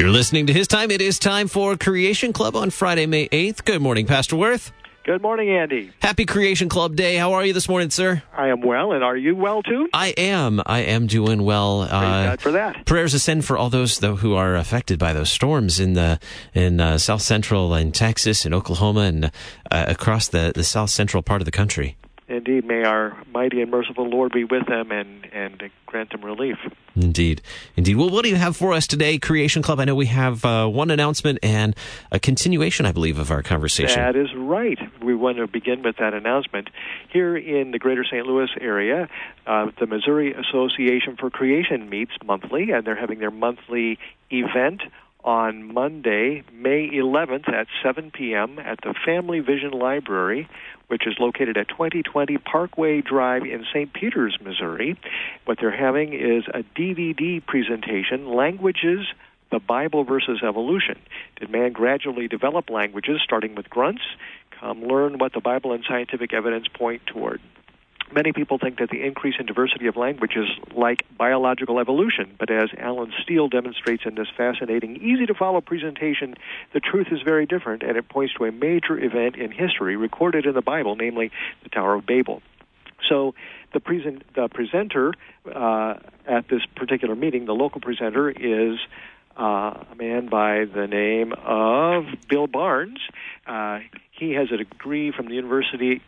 You're listening to His Time. It is time for Creation Club on Friday, May 8th. Good morning, Pastor Worth. Good morning, Andy. Happy Creation Club Day. How are you this morning, sir? I am well, and are you well, too? I am doing well. Praise God for that. Prayers ascend for all those, though, who are affected by those storms in South Central and Texas and Oklahoma and across the South Central part of the country. Indeed, may our mighty and merciful Lord be with them and grant them relief. Indeed. Well, what do you have for us today, Creation Club? I know we have one announcement and a continuation, I believe, of our conversation. That is right. We want to begin with that announcement. Here in the greater St. Louis area, the Missouri Association for Creation meets monthly, and they're having their monthly event on Monday, May 11th at 7 p.m. at the Family Vision Library, which is located at 2020 Parkway Drive in St. Peters, Missouri. What they're having is a DVD presentation, Languages, the Bible versus Evolution. Did man gradually develop languages, starting with grunts? Come learn what the Bible and scientific evidence point toward. Many people think that the increase in diversity of language is like biological evolution, but as Alan Steele demonstrates in this fascinating, easy-to-follow presentation, the truth is very different, and it points to a major event in history recorded in the Bible, namely the Tower of Babel. So the presenter at this particular meeting, the local presenter, is a man by the name of Bill Barnes. He has a degree from the University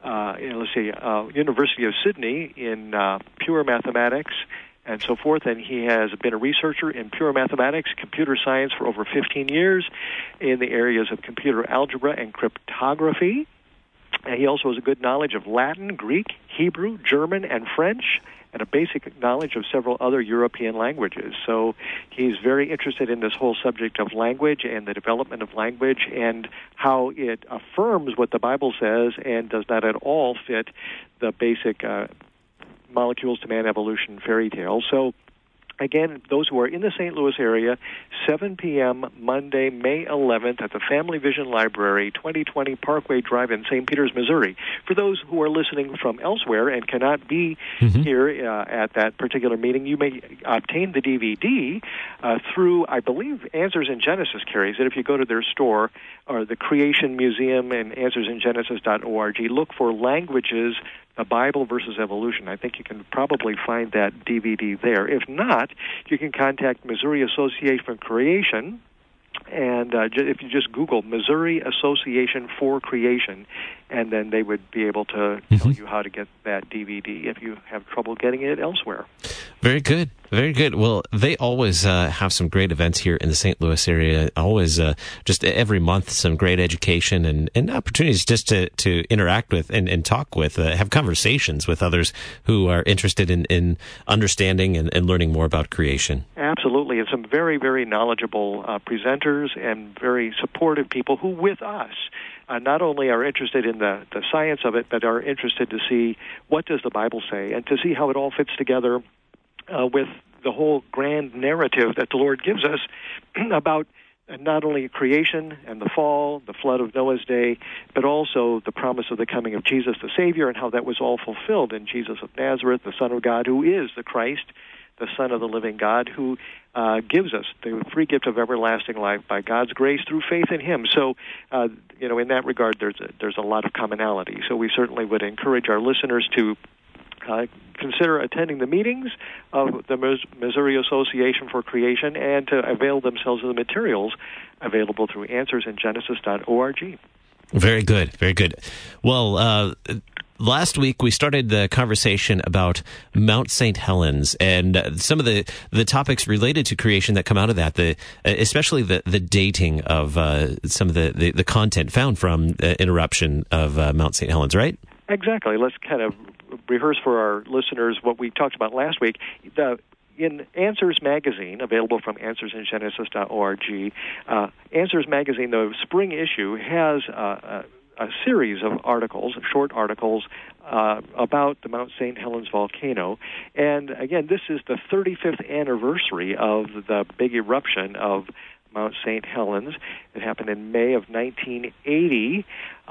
of Sydney in pure mathematics and so forth, and he has been a researcher in pure mathematics, computer science for over 15 years in the areas of computer algebra and cryptography. And he also has a good knowledge of Latin, Greek, Hebrew, German, and French, and a basic knowledge of several other European languages. So he's very interested in this whole subject of language and the development of language and how it affirms what the Bible says and does not at all fit the basic molecules to man evolution fairy tale. So again, those who are in the St. Louis area, 7 p.m. Monday, May 11th at the Family Vision Library, 2020 Parkway Drive in St. Peters, Missouri. For those who are listening from elsewhere and cannot be here at that particular meeting, you may obtain the DVD through, I believe, Answers in Genesis carries it. If you go to their store, or the Creation Museum and AnswersInGenesis.org, look for Languages, the Bible versus Evolution. I think you can probably find that DVD there. If not, you can contact Missouri Association for Creation, and if you just Google Missouri Association for Creation, and then they would be able to tell you how to get that DVD if you have trouble getting it elsewhere. Very good. Very good. Well, they always have some great events here in the St. Louis area. Always, just every month, some great education and opportunities just to interact with and talk with, have conversations with others who are interested in understanding and learning more about creation. Absolutely. And some very, very knowledgeable presenters and very supportive people who, with us, not only are interested in the science of it, but are interested to see what does the Bible say and to see how it all fits together with the whole grand narrative that the Lord gives us about not only creation and the fall, the flood of Noah's day, but also the promise of the coming of Jesus the Savior and how that was all fulfilled in Jesus of Nazareth, the Son of God, who is the Christ, the Son of the living God, who gives us the free gift of everlasting life by God's grace through faith in Him. So, in that regard, there's a lot of commonality. So we certainly would encourage our listeners to consider attending the meetings of the Missouri Association for Creation and to avail themselves of the materials available through AnswersInGenesis.org. Very good, very good. Well, last week we started the conversation about Mount St. Helens and some of the topics related to creation that come out of that, especially the dating of some of the content found from interruption of Mount St. Helens, right? Exactly. Let's kind of rehearse for our listeners what we talked about last week. In Answers Magazine, available from AnswersInGenesis.org, Answers Magazine, the spring issue, has a series of articles, short articles, about the Mount St. Helens volcano. And again, this is the 35th anniversary of the big eruption of Mount St. Helens. It happened in May of 1980.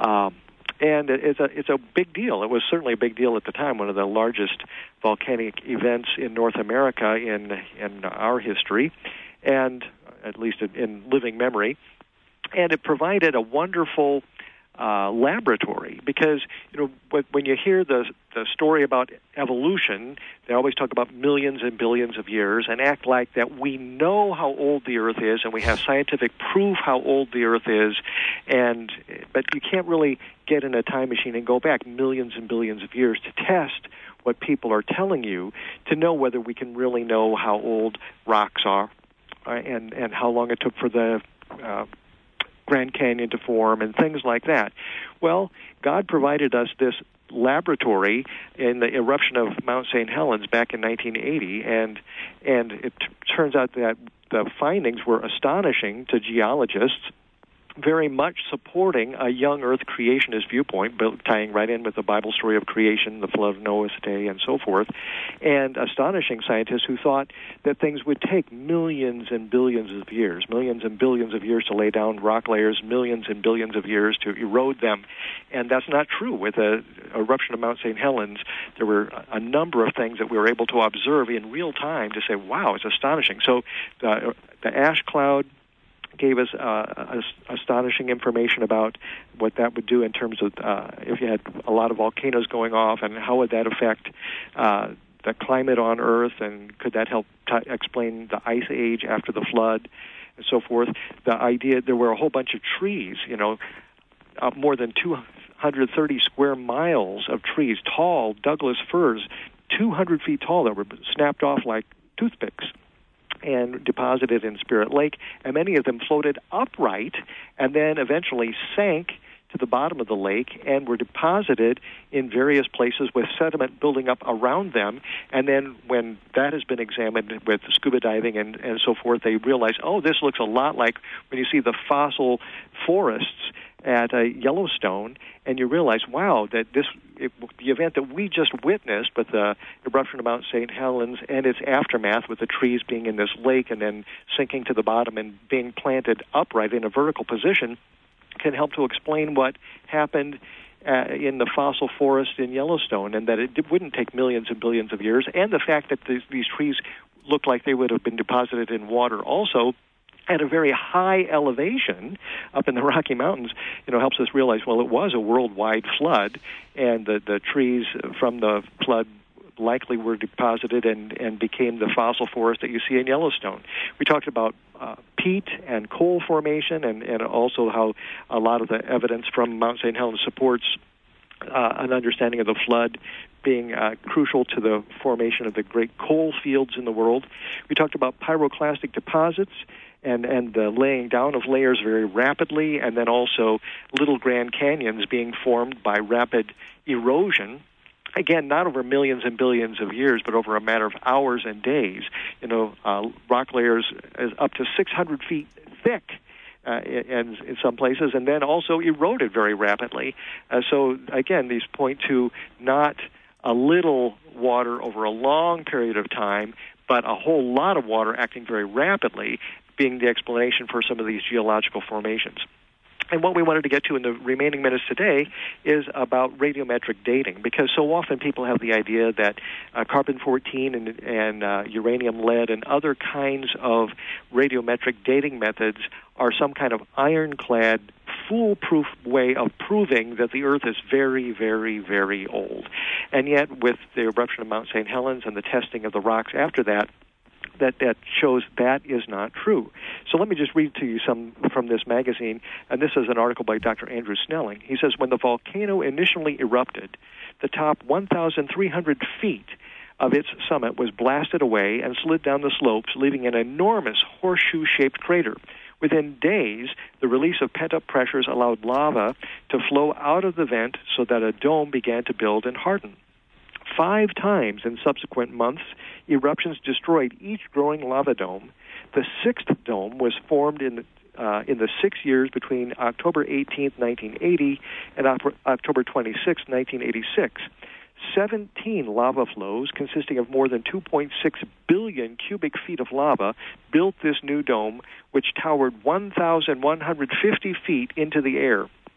And it's a big deal. It was certainly a big deal at the time, one of the largest volcanic events in North America in our history. And at least in living memory. And it provided a wonderful laboratory, because when you hear the story about evolution, they always talk about millions and billions of years and act like that we know how old the Earth is and we have scientific proof how old the Earth is, but you can't really get in a time machine and go back millions and billions of years to test what people are telling you to know whether we can really know how old rocks are and how long it took for the Grand Canyon to form and things like that. Well, God provided us this laboratory in the eruption of Mount St. Helens back in 1980, and it turns out that the findings were astonishing to geologists, very much supporting a young Earth creationist viewpoint, tying right in with the Bible story of creation, the flood of Noah's day, and so forth, and astonishing scientists who thought that things would take millions and billions of years to lay down rock layers, millions and billions of years to erode them. And that's not true. With the eruption of Mount St. Helens, there were a number of things that we were able to observe in real time to say, wow, it's astonishing. So the ash cloud gave us astonishing information about what that would do in terms of if you had a lot of volcanoes going off, and how would that affect the climate on Earth, and could that help explain the ice age after the flood, and so forth. The idea there were a whole bunch of trees, more than 230 square miles of trees, tall Douglas firs, 200 feet tall, that were snapped off like toothpicks and deposited in Spirit Lake, and many of them floated upright and then eventually sank to the bottom of the lake and were deposited in various places with sediment building up around them. And then when that has been examined with scuba diving and so forth, they realize, this looks a lot like when you see the fossil forests at Yellowstone, and you realize, wow, that the event that we just witnessed with the eruption of Mount St. Helens and its aftermath, with the trees being in this lake and then sinking to the bottom and being planted upright in a vertical position, can help to explain what happened in the fossil forest in Yellowstone, and that it wouldn't take millions and billions of years, and the fact that these trees look like they would have been deposited in water also at a very high elevation up in the Rocky Mountains, helps us realize, well, it was a worldwide flood, and the trees from the flood likely were deposited and became the fossil forest that you see in Yellowstone. We talked about peat and coal formation, and also how a lot of the evidence from Mount St. Helens supports an understanding of the flood being crucial to the formation of the great coal fields in the world. We talked about pyroclastic deposits and the laying down of layers very rapidly, and then also little Grand Canyons being formed by rapid erosion. Again, not over millions and billions of years, but over a matter of hours and days. Rock layers is up to 600 feet thick in some places, and then also eroded very rapidly. So, again, these point to not a little water over a long period of time, but a whole lot of water acting very rapidly, being the explanation for some of these geological formations. And what we wanted to get to in the remaining minutes today is about radiometric dating, because so often people have the idea that carbon-14 and uranium-lead and other kinds of radiometric dating methods are some kind of ironclad, foolproof way of proving that the Earth is very, very, very old. And yet, with the eruption of Mount St. Helens and the testing of the rocks after that, that shows that is not true. So let me just read to you some from this magazine, and this is an article by Dr. Andrew Snelling. He says, when the volcano initially erupted, the top 1,300 feet of its summit was blasted away and slid down the slopes, leaving an enormous horseshoe-shaped crater. Within days, the release of pent-up pressures allowed lava to flow out of the vent so that a dome began to build and harden. 5 times in subsequent months, eruptions destroyed each growing lava dome. The 6th dome was formed in the 6 years between October 18, 1980, and October 26, 1986. 17 lava flows consisting of more than 2.6 billion cubic feet of lava built this new dome, which towered 1,150 feet into the air.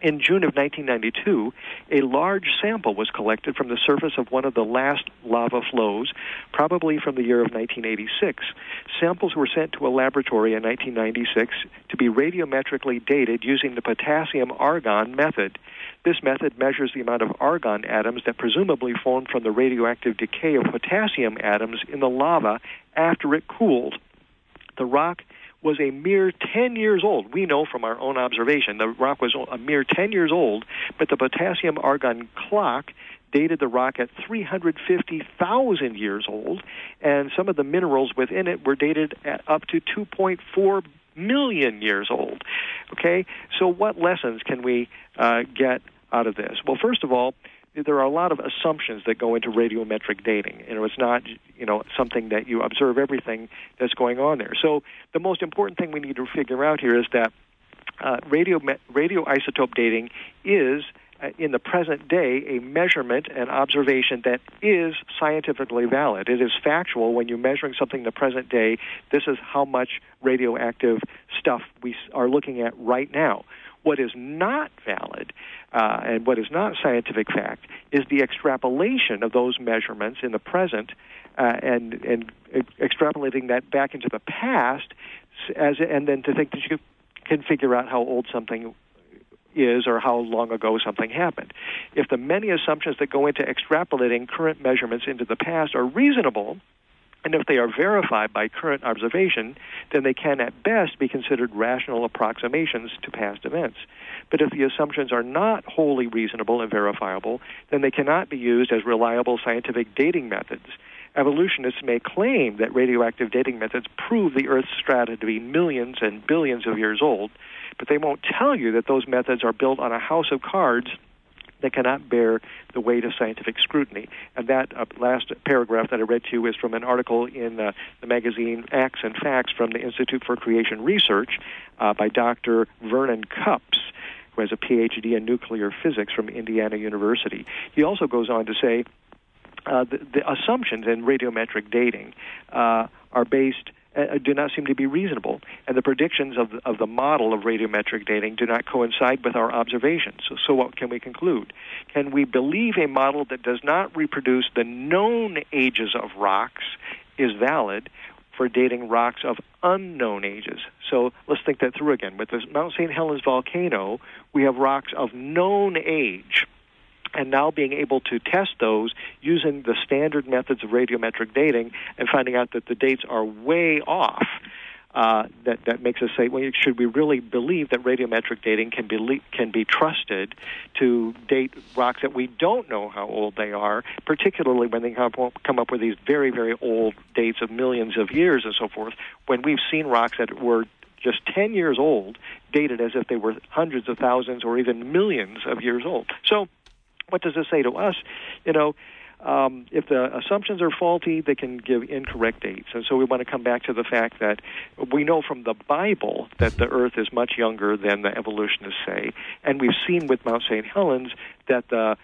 In June of 1992, a large sample was collected from the surface of one of the last lava flows, probably from the year of 1986. Samples were sent to a laboratory in 1996 to be radiometrically dated using the potassium-argon method. This method measures the amount of argon atoms that presumably formed from the radioactive decay of potassium atoms in the lava after it cooled. The rock was a mere 10 years old. We know from our own observation the rock was a mere 10 years old, but the potassium-argon clock dated the rock at 350,000 years old, and some of the minerals within it were dated at up to 2.4 million years old. Okay, so what lessons can we get out of this? Well, first of all, there are a lot of assumptions that go into radiometric dating. It's not, something that you observe everything that's going on there. So the most important thing we need to figure out here is that radioisotope dating is, in the present day, a measurement and observation that is scientifically valid. It is factual. When you're measuring something in the present day, this is how much radioactive stuff we are looking at right now. What is not valid and what is not scientific fact is the extrapolation of those measurements in the present and extrapolating that back into the past, and then to think that you can figure out how old something is or how long ago something happened. If the many assumptions that go into extrapolating current measurements into the past are reasonable, and if they are verified by current observation, then they can at best be considered rational approximations to past events. But if the assumptions are not wholly reasonable and verifiable, then they cannot be used as reliable scientific dating methods. Evolutionists may claim that radioactive dating methods prove the Earth's strata to be millions and billions of years old, but they won't tell you that those methods are built on a house of cards that cannot bear the weight of scientific scrutiny. And that last paragraph that I read to you is from an article in the magazine Acts and Facts from the Institute for Creation Research by Dr. Vernon Kupps, who has a Ph.D. in nuclear physics from Indiana University. He also goes on to say the assumptions in radiometric dating are based do not seem to be reasonable, and the predictions of the model of radiometric dating do not coincide with our observations. So what can we conclude? Can we believe a model that does not reproduce the known ages of rocks is valid for dating rocks of unknown ages? So let's think that through again. With the Mount St. Helens volcano, we have rocks of known age, and now being able to test those using the standard methods of radiometric dating and finding out that the dates are way off, that makes us say, well, should we really believe that radiometric dating can be trusted to date rocks that we don't know how old they are, particularly when they come up with these very, very old dates of millions of years and so forth, when we've seen rocks that were just 10 years old, dated as if they were hundreds of thousands or even millions of years old. So what does this say to us? If the assumptions are faulty, they can give incorrect dates. And so we want to come back to the fact that we know from the Bible that the Earth is much younger than the evolutionists say. And we've seen with Mount St. Helens that the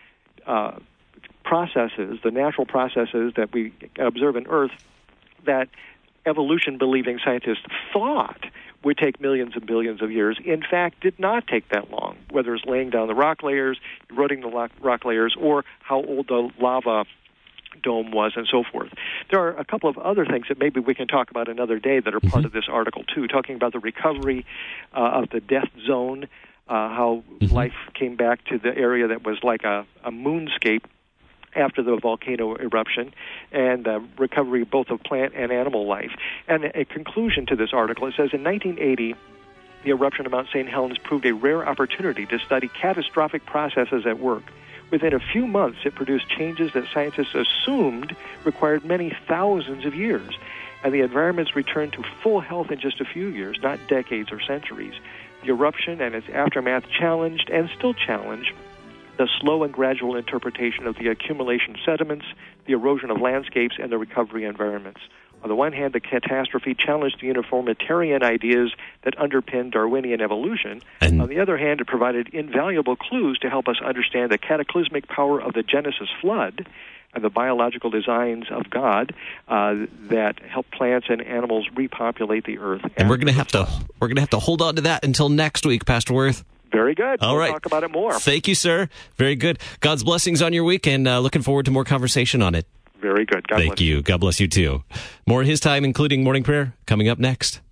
processes, the natural processes that we observe in Earth, that evolution-believing scientists thought would take millions and billions of years, in fact, did not take that long, whether it's laying down the rock layers, eroding the rock layers, or how old the lava dome was, and so forth. There are a couple of other things that maybe we can talk about another day that are part of this article, too, talking about the recovery of the death zone, how life came back to the area that was like a moonscape after the volcano eruption, and recovery both of plant and animal life. And a conclusion to this article, it says, in 1980, the eruption of Mount St. Helens proved a rare opportunity to study catastrophic processes at work. Within a few months, it produced changes that scientists assumed required many thousands of years, and the environments returned to full health in just a few years, not decades or centuries. The eruption and its aftermath challenged, and still challenge, the slow and gradual interpretation of the accumulation of sediments, the erosion of landscapes, and the recovery environments. On the one hand, the catastrophe challenged the uniformitarian ideas that underpin Darwinian evolution. On the other hand, it provided invaluable clues to help us understand the cataclysmic power of the Genesis flood and the biological designs of God that help plants and animals repopulate the earth. And we're going to have to hold on to that until next week, Pastor Wirth. Very good. All we'll right. talk about it more. Thank you, sir. Very good. God's blessings on your week, and looking forward to more conversation on it. Very good. God bless Thank you. God bless you, too. More of his time, including morning prayer, coming up next.